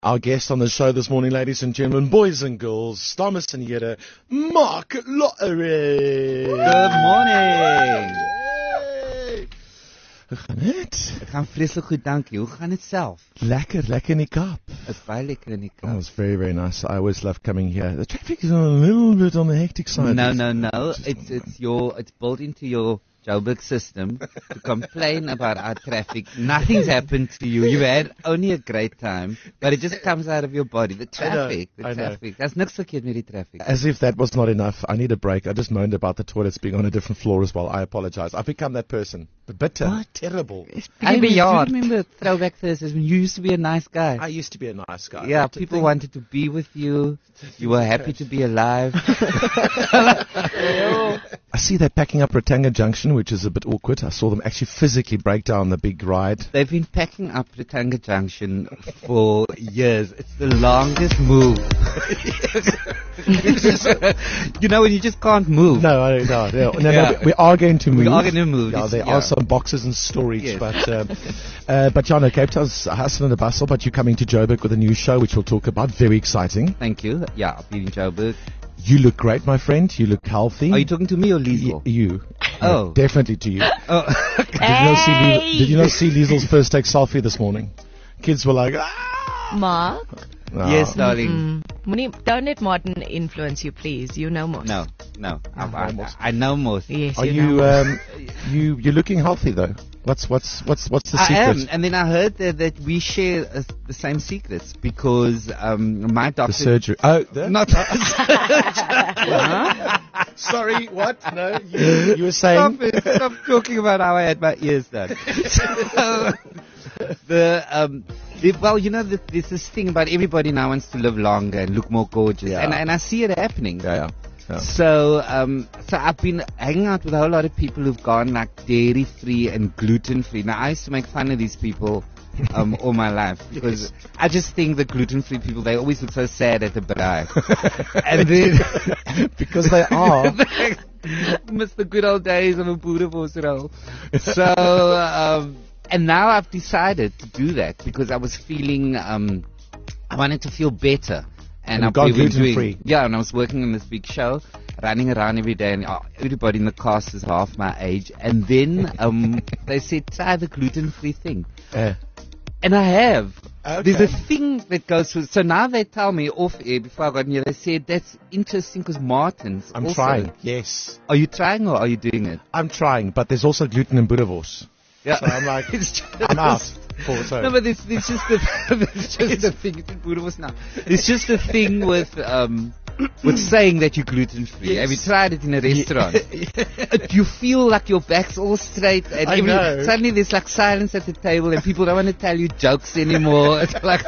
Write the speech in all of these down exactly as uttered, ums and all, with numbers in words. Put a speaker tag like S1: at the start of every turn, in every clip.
S1: Our guest on the show this morning, ladies and gentlemen, boys and girls, Thomas and Yetta, Mark Lottery.
S2: Good morning.
S1: Hoe gaan het?
S2: Het gaan vreselijk goed, dankie. Hoe gaan het zelf?
S1: Lekker, lekker in die kap.
S2: Het is baie lekker in die
S1: Oh,
S2: kap.
S1: it's very, very nice. I always love coming here. The traffic is a little bit on the hectic side.
S2: No, no, no. It's it's your it's built into your Joburg system to complain about our traffic. Nothing's happened to you. You had only a great time, but it just comes out of your body. The traffic,
S1: I
S2: the
S1: know.
S2: traffic. There's niks verkeerd met die traffic.
S1: As if that was not enough, I need a break. I just moaned about the toilets being on a different floor as well. I apologize. I've become that person. Bitter.
S2: What?
S1: Terrible.
S2: I mean, do you remember Throwback Thursdays when you used to be a nice guy?
S1: I used to be a nice guy.
S2: Yeah,
S1: To
S2: people
S1: think-
S2: wanted to be with you. You were happy to be alive.
S1: I see they're packing up Ratanga Junction, which is a bit awkward. I saw them actually physically break down the big ride.
S2: They've been packing up Ratanga Junction for years. It's the longest move. You know, when you just can't move.
S1: No, I, no, no, no,
S2: Yeah.
S1: no, we are going to move.
S2: We are going to move.
S1: Yeah,
S2: It's-
S1: there
S2: yeah.
S1: are some boxes in storage,
S2: Yes.
S1: but um, uh, but yeah, no, Cape Town's a hustle and a bustle. But you're coming to Joburg with a new show, which we'll talk about. Very exciting.
S2: Thank you. Yeah, I've been in Joburg.
S1: You look great, my friend. You look healthy.
S2: Are you talking to me or
S1: Y-
S2: Liesel?
S1: you?
S2: Oh.
S1: No, definitely to you.
S2: Oh,
S1: Did you not see? Liesel, did you not see Liesel's first take selfie this morning? Kids were like, ah.
S3: Mark,
S1: Ah.
S2: yes, darling.
S3: mm, Moenie, don't let Martin influence you, please. You know most.
S2: No, no. I,
S1: know
S2: I,
S1: most.
S2: I know most.
S3: Yes,
S1: Are
S3: you,
S1: you
S3: know
S1: um you you're looking healthy though? What's what's what's what's the
S2: I
S1: secret?
S2: am, and then I heard that, that we share uh, the same secrets because um, my doctor.
S1: The surgery. Oh, the,
S2: Not
S1: sorry. What? No, you, you were saying.
S2: Stop it. Stop talking about how I had my ears done. So, the um, the, well, you know, the, there's this thing about everybody now wants to live longer and look more gorgeous,
S1: Yeah.
S2: and and I see it happening.
S1: Yeah, yeah. yeah.
S2: So um, so I've been hanging out with a whole lot of people who've gone like dairy free and gluten free. Now I used to make fun of these people. Um, all my life because I just think the gluten-free people, they always look so sad at the braai. And then
S1: Because they are.
S2: miss the good old days of a boerewors roll. So, um, and now I've decided to do that because I was feeling, um, I wanted to feel better.
S1: And
S2: I've
S1: you've gone
S2: been doing-
S1: gluten-free.
S2: Yeah, and I was working on this big show, running around every day, and uh, everybody in the cast is half my age. And then um, they said, try the gluten-free thing.
S1: Uh,
S2: And I have.
S1: Okay.
S2: There's a thing that goes through. So now they tell me off air before I got in here, they said that's interesting because Martin's.
S1: I'm
S2: also-
S1: trying. Yes,
S2: Are you trying or are you doing it?
S1: I'm trying, but there's also gluten in boerewors.
S2: Yeah.
S1: So I'm like,
S2: It's just-
S1: I'm out. For, so.
S2: No, but it's, it's just the it's just the thing. It's in Boerewors now. It's just the thing with um with saying that you're gluten free.
S1: Yes.
S2: Have you tried it in a restaurant? Uh, You feel like your back's all straight, and
S1: I
S2: every-
S1: know.
S2: suddenly there's like silence at the table, and people don't want to tell you jokes anymore. It's like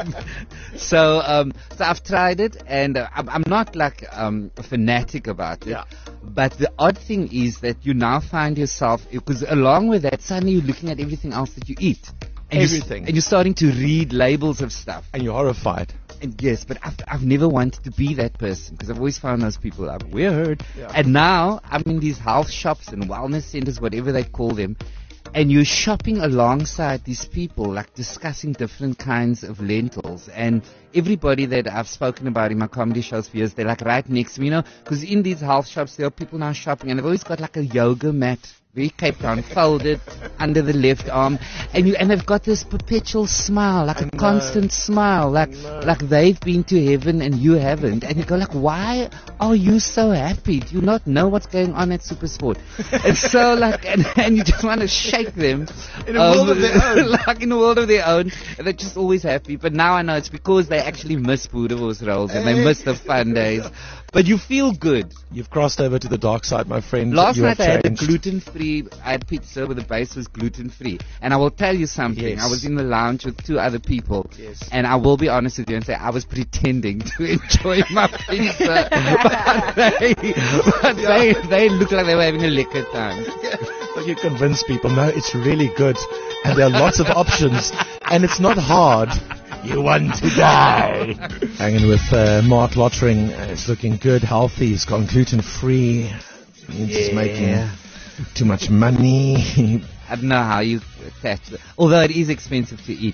S2: so. Um, so I've tried it, and uh, I'm, I'm not like um a fanatic about it.
S1: Yeah.
S2: But the odd thing is that you now find yourself, because along with that, suddenly you're looking at everything else that you eat. And you're s-
S1: Everything.
S2: and you're starting to read labels of stuff.
S1: And you're horrified.
S2: And yes, but I've, I've never wanted to be that person because I've always found those people like weird.
S1: Yeah.
S2: And now I'm in these health shops and wellness centers, whatever they call them, and you're shopping alongside these people, like discussing different kinds of lentils. And everybody that I've spoken about in my comedy shows for years, they're like right next to me, you know, because in these health shops there are people now shopping, and they've always got like a yoga mat. Very Cape Town, folded under the left arm, and you and they've got this perpetual smile, like
S1: I
S2: a
S1: know.
S2: constant smile, like
S1: know.
S2: like they've been to heaven and you haven't, and you go like, why are you so happy? Do you not know what's going on at Supersport? It's so like, and, and you just want to shake them
S1: In a world of their own.
S2: like in a world of their own, and they're just always happy. But now I know it's because they actually miss Boerewors rolls and they miss the fun days. But you feel good.
S1: You've crossed over to the dark side, my friend.
S2: Last
S1: You
S2: night
S1: have
S2: I had a
S1: changed.
S2: gluten-free, I had pizza with the base was gluten-free. And I will tell you something,
S1: Yes.
S2: I was in the lounge with two other people.
S1: Yes.
S2: And I will be honest with you and say I was pretending to enjoy my pizza. but they, but they, they looked like they were having a liquor time.
S1: But you convince people, no, it's really good. And there are lots of options. And it's not hard. You want to die. Hanging with uh, Mark Lottering. Uh, it's looking good, healthy. He's gone gluten-free. He's just making too much money.
S2: I don't know how you attach it. Although it is expensive to eat.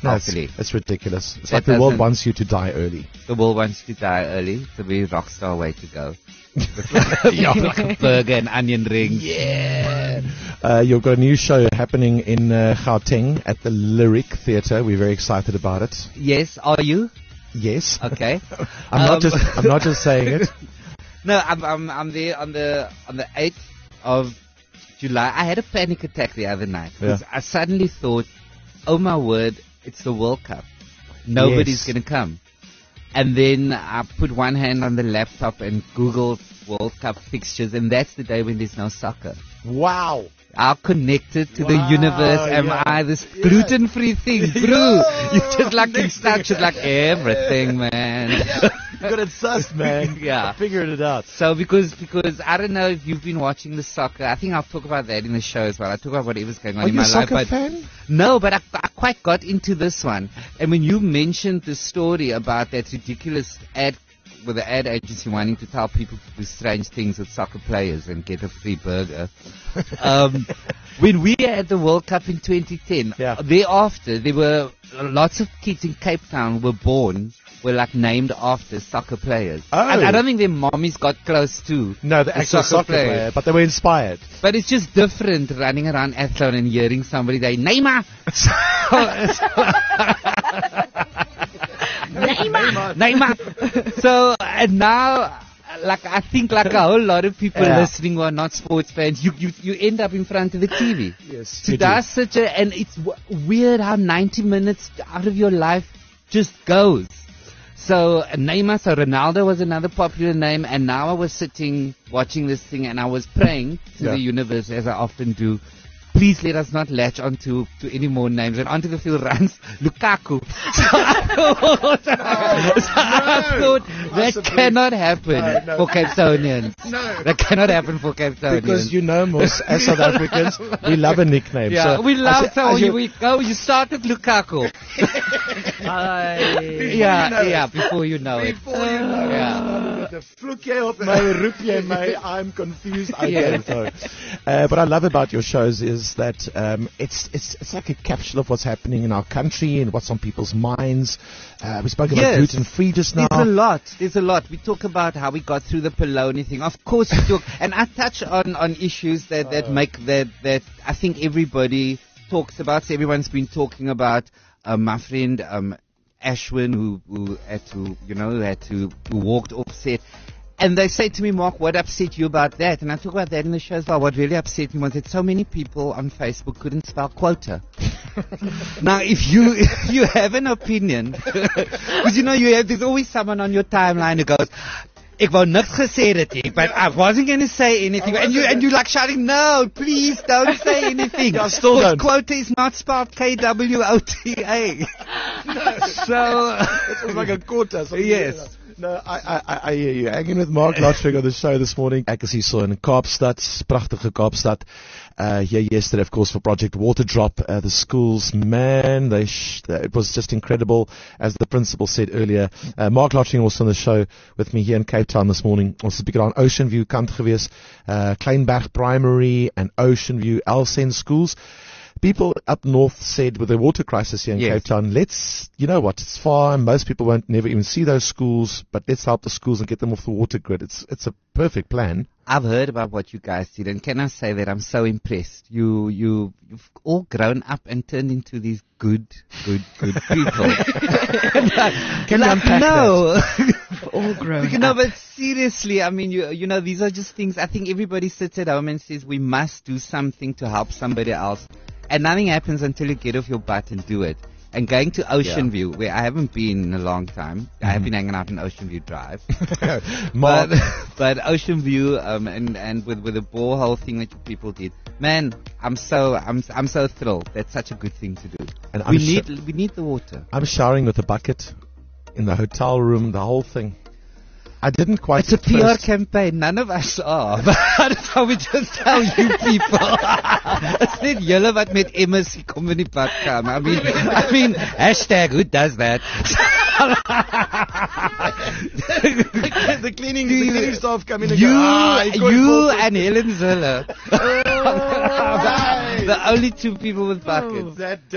S1: No, it's,
S2: hopefully.
S1: it's ridiculous. It's
S2: That
S1: like the world
S2: doesn't-
S1: wants you to die early.
S2: The world wants to die early. It's a very rock star way to go. Yeah, like a burger and onion rings.
S1: Yeah. Uh, you've got a new show happening in uh, Gauteng at the Lyric Theatre. We're very excited about it.
S2: Yes, are you?
S1: Yes.
S2: Okay.
S1: I'm not
S2: Um,
S1: just I'm not just saying it.
S2: No, I'm I'm I'm there on the on the eighth of July. I had a panic attack the other night because
S1: Yeah.
S2: I suddenly thought, oh my word, it's the World Cup. Nobody's
S1: Yes.
S2: gonna come. And then I put one hand on the laptop and Googled World Cup fixtures, and that's the day when there's no soccer.
S1: Wow.
S2: How connected to the
S1: Wow,
S2: universe am
S1: yeah.
S2: I? This
S1: Yeah.
S2: gluten-free thing, bro.
S1: Yeah.
S2: You're just like in
S1: Next
S2: touch
S1: thing-
S2: with like everything, man.
S1: You got it sussed, man.
S2: Yeah.
S1: Figured it out.
S2: So because because I don't know if you've been watching the soccer. I think I'll talk about that in the show as well. I talk about whatever's going on
S1: Are
S2: in
S1: you
S2: my
S1: a soccer
S2: life. But
S1: fan?
S2: no, but I, I quite got into this one. And when you mentioned the story about that ridiculous ad with the ad agency wanting to tell people to do strange things with soccer players and get a free burger. um, when we had the World Cup in twenty ten,
S1: Yeah.
S2: thereafter there were lots of kids in Cape Town were born were like named after soccer players.
S1: Oh.
S2: And I don't think their mommies got close to
S1: No, the actual
S2: soccer
S1: soccer, player.
S2: player.
S1: but they were inspired.
S2: But it's just different running around Athlone and hearing somebody say, Neymar!
S3: Neymar.
S2: Neymar! So, and now, like, I think like a whole lot of people
S1: Yeah.
S2: listening who are not sports fans, you, you, you end up in front of the T V.
S1: Yes.
S2: So that's such a, and it's w- weird how ninety minutes out of your life just goes. So uh, Neymar, so Ronaldo was another popular name, and now I was sitting watching this thing, and I was praying to
S1: Yeah.
S2: the universe, as I often do. Please let us not latch onto to any more names. And onto the field runs Lukaku. So I thought, so I thought that
S1: Possibly.
S2: cannot happen
S1: No, no.
S2: for Cape Townians.
S1: No.
S2: That cannot happen for Cape Townians.
S1: Because you know, Mos, as South Africans, we love a nickname.
S2: Yeah,
S1: so
S2: we
S1: I
S2: love
S1: say-
S2: so
S1: I
S2: you,
S1: say-
S2: we go. You start with Lukaku. yeah,
S1: know
S2: yeah.
S1: it.
S2: Before you know it.
S1: Before you know it,
S2: Yeah.
S1: the vloek jy op my, roep jy my, I'm confused, I
S2: Yeah.
S1: don't know. Uh, what I love about your shows is that um, it's, it's it's like a capsule of what's happening in our country and what's on people's minds. Uh, we spoke about
S2: Yes.
S1: gluten-free just now.
S2: There's a lot. There's a lot. We talk about how we got through the Poloni thing. Of course, we talk, and I touch on, on issues that, that make that that I think everybody talks about. So everyone's been talking about uh, my friend um, Ashwin, who who had to you know who had to who walked off set. And they say to me, Mark, what upset you about that? And I talk about that in the show as well. What really upset me was that so many people on Facebook couldn't spell quota. Now, if you if you have an opinion, because you know you have, there's always someone on your timeline who goes, "Ek wou niks gesê het nie, but I wasn't going to say anything." And you and you like shouting, "No, please don't say anything."
S1: Yeah, still
S2: Because
S1: don't.
S2: quota is not spelled K W O T A. So
S1: It's like a quota. something
S2: Yes.
S1: like that. No, I, I, I, I hear you. Hanging with Mark Lottering on the show this morning. Ek is hier so in Kaapstad, prachtige Kaapstad. Uh, here yesterday, of course, for Project Waterdrop. Uh, the schools, man, they sh- uh, it was just incredible. As the principal said earlier, uh, Mark Lottering also on the show with me here in Cape Town this morning. Ons het 'n bietjie aan Ocean View kant gewees. Uh, Kleinberg Primary and Ocean View Elsen schools. People up north said with the water crisis here in
S2: Yes.
S1: Cape Town, let's, you know what, it's far, most people won't never even see those schools, but let's help the schools and get them off the water grid. It's it's a perfect plan.
S2: I've heard about what you guys did, and can I say that I'm so impressed. You, you, you've all grown up and turned into these good, good, good people.
S1: Can you unpack
S2: no.
S3: All grown
S2: You know,
S3: up.
S2: but seriously, I mean, you, you know, these are just things. I think everybody sits at home and says we must do something to help somebody else, and nothing happens until you get off your butt and do it. And going to Ocean
S1: Yeah.
S2: View, where I haven't been in a long time. I have been hanging out in Ocean View Drive.
S1: Mark,
S2: But, but Ocean View, um, and, and with, with the borehole thing that you people did, man, I'm so, I'm, I'm so thrilled. That's such a good thing to do.
S1: And
S2: we
S1: I'm
S2: need,
S1: su-
S2: we need the water.
S1: I'm showering with a bucket in the hotel room, the whole thing. I didn't quite
S2: It's a
S1: at
S2: P R
S1: first-
S2: campaign. None of us are. But that's how we just tell you people. It's net julle wat met emmers kom in die pad kom. I mean, I mean, hashtag, who does that?
S1: the cleaning, the cleaning staff come in and
S2: You,
S1: go, ah, he got
S2: you
S1: involved."
S2: and Helen Zille.
S1: right.
S2: The only two people with buckets.
S1: That damn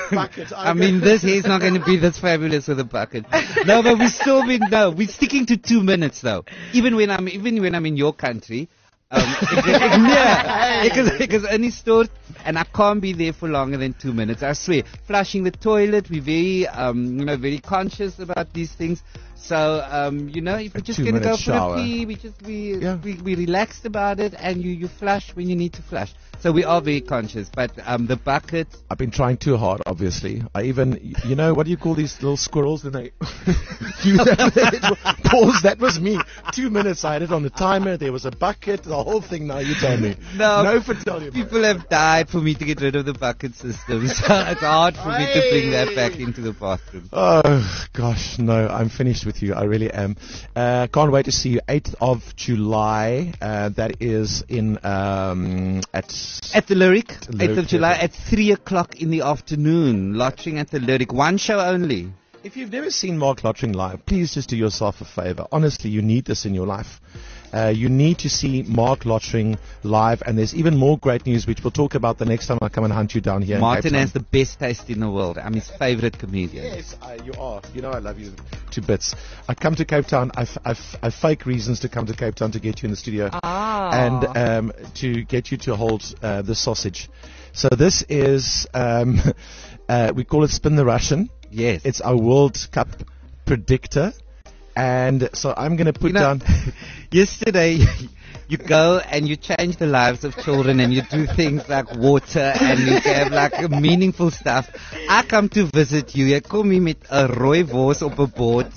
S1: bucket.
S2: I mean, this hair's not going to be this fabulous with a bucket. No, but we still been no. We're sticking to two minutes though. Even when I'm even when I'm in your country. Um, yeah, because because any store and I can't be there for longer than two minutes. I swear. Flushing the toilet, we're very um you know very conscious about these things. So um you know if we're just gonna go
S1: shower.
S2: for a pee, we just we
S1: Yeah.
S2: we we relaxed about it, and you you flush when you need to flush. So we are very conscious. But um the bucket.
S1: I've been trying too hard, obviously. I even, you know, what do you call these little squirrels? When they do that? Pause, that was me. Two minutes, I had it on the timer. There was a bucket, the whole thing. Now you tell me.
S2: No,
S1: no for tell you.
S2: People have died for me to get rid of the bucket system. So it's hard for me to bring that back into the bathroom.
S1: Oh, gosh, no, I'm finished with you. I really am. Uh, can't wait to see you. eighth of July. Uh, that is in, um, at...
S2: At the Lyric,
S1: Lyric
S2: eighth of July,
S1: Theatre.
S2: at three o'clock in the afternoon. Lottering at the Lyric. One show only.
S1: If you've never seen Mark Lottering live, please just do yourself a favor. Honestly, you need this in your life. Uh, you need to see Mark Lottering live, and there's even more great news, which we'll talk about the next time I come and hunt you down here.
S2: Martin
S1: in Cape
S2: has
S1: Town.
S2: the best taste in the world. I'm his favorite comedian.
S1: Yes, uh, you are. You know I love you to bits. I come to Cape Town. I, f- I, f- I fake reasons to come to Cape Town to get you in the studio
S3: Ah.
S1: and um, to get you to hold uh, the sausage. So this is, um, uh, we call it Spin the Russian.
S2: Yes.
S1: It's our World Cup predictor. And so I'm going to put
S2: You know,
S1: down...
S2: yesterday, you go and you change the lives of children, and you do things like water, and you have like meaningful stuff. I come to visit you. Jy kom hier met 'n rooi wors op 'n bord.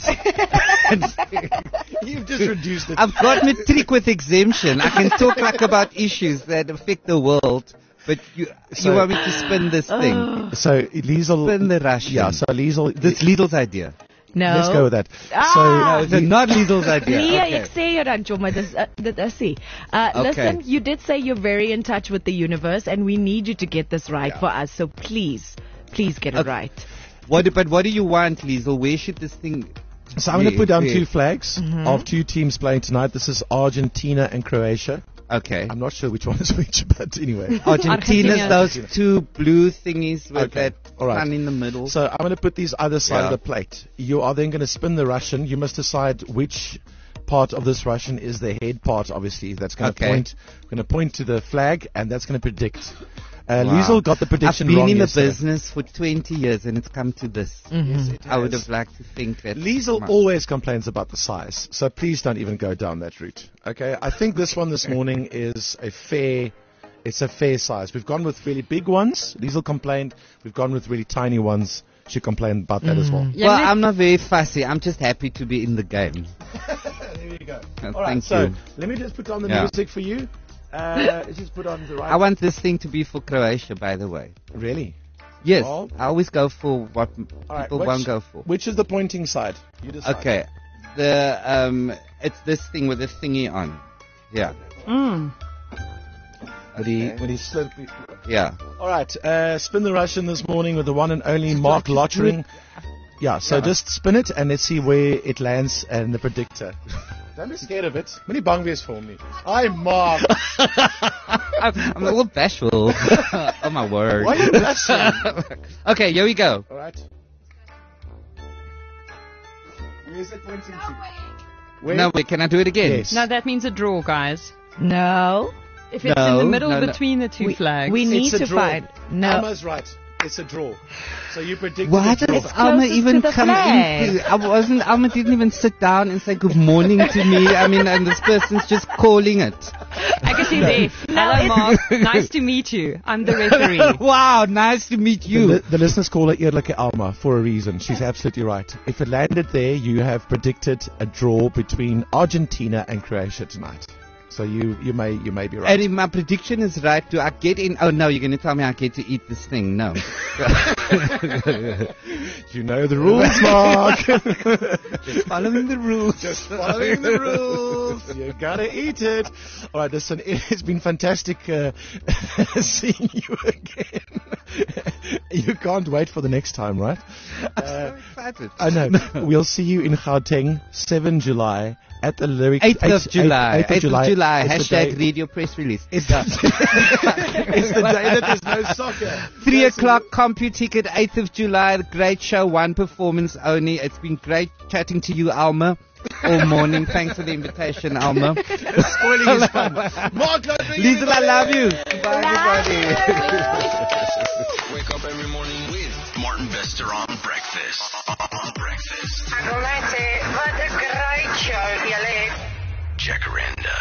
S1: You've just reduced it.
S2: I've got matric with exemption. I can talk like about issues that affect the world, but you
S1: So-
S2: you want me to spin this thing?
S1: So Liesel...
S2: Spin the Russian.
S1: Yeah, so Liesel...
S2: This Lidl's idea.
S3: No.
S1: Let's go with that.
S3: Ah.
S2: No,
S1: So
S2: it's not Lidl's idea.
S3: Nee,
S2: Okay.
S3: ek sê jou dan, Choma, dis uh, dit is ie. Uh,
S2: Okay.
S3: Listen, you did say you're very in touch with the universe, and we need you to get this right for us. So please, please get it
S2: Okay.
S3: right.
S2: What? do- But what do you want, Liesl? Where should this thing?
S1: So I'm going to
S2: Yeah,
S1: put down
S2: yeah.
S1: two flags
S3: Mm-hmm.
S1: of two teams playing tonight. This is Argentina and Croatia.
S2: Okay.
S1: I'm not sure which one is which, but anyway.
S2: Argentina's
S3: Argentina.
S2: those two blue thingies with
S1: Okay,
S2: that
S1: all right.
S2: sun in the middle.
S1: So I'm going to put these either side
S2: Yeah.
S1: of the plate. You are then going to spin the Russian. You must decide which part of this Russian is the head part, obviously. That's going to
S2: Okay.
S1: point going to point to the flag, and that's going to predict. Uh,
S2: Wow.
S1: Liesel got the prediction
S2: I've been
S1: wrong
S2: in the
S1: yesterday.
S2: business for twenty years, and it's come to this. I would have liked to think that.
S1: Liesel
S2: my-
S1: always complains about the size, so please don't even go down that route. Okay, I think this one this morning is a fair, it's a fair size. We've gone with really big ones. Liesel complained. We've gone with really tiny ones. She complained about that as well.
S3: Mm.
S2: Well, I'm not very fussy. I'm just happy to be in the game.
S1: There you go.
S2: Uh,
S1: All right,
S2: thank
S1: so
S2: you.
S1: let me just put on the
S2: Yeah.
S1: music for you. Uh, let's just put on the right.
S2: I want this thing to be for Croatia, by the way.
S1: really.
S2: Yes,
S1: Well-
S2: I always go for what m-
S1: All right,
S2: people
S1: which-
S2: won't go for.
S1: Which is the pointing side? You decide.
S2: Okay, the um, it's this thing with the thingy on. Yeah,
S3: Mm.
S1: When he,
S2: Okay.
S1: when he slid,
S2: yeah.
S1: all right, uh, spin the Russian this morning with the one and only Mark Lottering. Yeah, so
S2: Yeah.
S1: just spin it and let's see where it lands and the predictor. Don't be scared of it. Many bangwees for me. Hi, Mark.
S2: I'm, I'm a little bashful. Oh my word.
S1: Why are you blushing?
S2: Okay, here we go.
S1: All right. Where's it pointing to? Where?
S2: No, wait, can I do it again?
S1: Yes.
S4: No, that means a draw, guys.
S3: No.
S4: If it's
S2: No,
S4: in the middle
S2: no, no.
S4: between the two
S3: We,
S4: flags.
S3: we need
S1: It's a
S3: to
S1: draw.
S3: find. No.
S1: Alma's right. It's a draw. So you predicted
S2: Why
S1: a draw.
S2: did Alma
S3: closest
S2: even
S3: to the
S2: come
S3: flag.
S2: in? I wasn't. Alma didn't even sit down and say good morning to me. I mean, and this person's just calling it.
S4: I can see there. Hello, Mark. Nice to meet you. I'm the referee.
S2: Wow, nice to meet
S1: The,
S2: you.
S1: li- the listeners call her Eerlike Alma for a reason. She's absolutely right. If it landed there, you have predicted a draw between Argentina and Croatia tonight. So you, you may you may be right.
S2: And if my prediction is right, do I get in? Oh no, you're going to tell me I get to eat this thing? No.
S1: You know the rules, Mark.
S2: Just following the rules.
S1: Just following the rules. You gotta eat it. All right, listen. It's been fantastic uh, seeing you again. You can't wait for the next time, right?
S2: I'm so excited.
S1: I know. We'll see you in Gauteng, seventh of July. at the lyric.
S2: eighth of July.
S1: eighth of July.
S2: July.
S1: It's the
S2: Hashtag
S1: day-
S2: read your press release.
S1: It's the, it's the day that there's no soccer.
S2: Three o'clock, CompuTicket, eighth of July. Great show, one performance only. It's been great chatting to you, Alma, all morning. Thanks for the invitation, Alma.
S1: Spoiling is fun. Mark Lotring,
S2: Liesl, I love you. Bye, everybody.
S5: Wake up every morning with Martin Bester on breakfast. On breakfast.
S6: Wat een great show, jullie.
S5: Jacaranda.